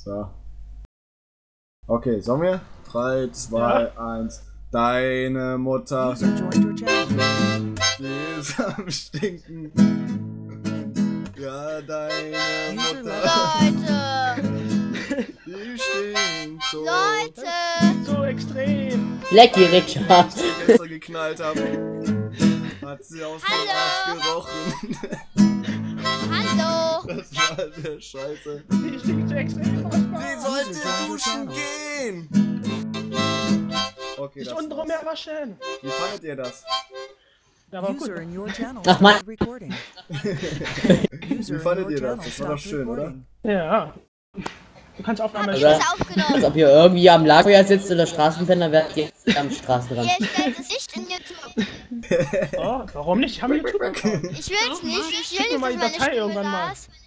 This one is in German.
So. Okay, sollen wir? 3, 2, 1. Deine Mutter. User joined your channel. Die ist am Stinken. Ja, deine User Mutter. Leute! Die stinkt so. Leute! So extrem. Lecky Richard. Als ich gestern geknallt habe, hat sie aus dem Arsch gerochen. Hallo! Das war der Scheiße. Die stinkt so extrem. Sie sollte duschen gehen. Okay, Sich das untenrum war's. erwaschen. Wie fandet ihr das? Da war User gut. in your channel Ach, Mann. started recording. User Wie fandet in ihr your das? channel Das war doch stopped schön, oder? recording. Ja. Du kannst Aufnahme Hab ich Oder? das das Als aufgenommen? ob ihr irgendwie am Lagerfeuer sitzt oder Straßenpenner werdet ihr am Straßenrand. Ihr stellt es nicht in YouTube. Oh, warum nicht? Haben wir YouTube-Account? Ich will's nicht. Ich Schick mir will mal nicht, die dass meine Datei Stimme irgendwann da mal. ist.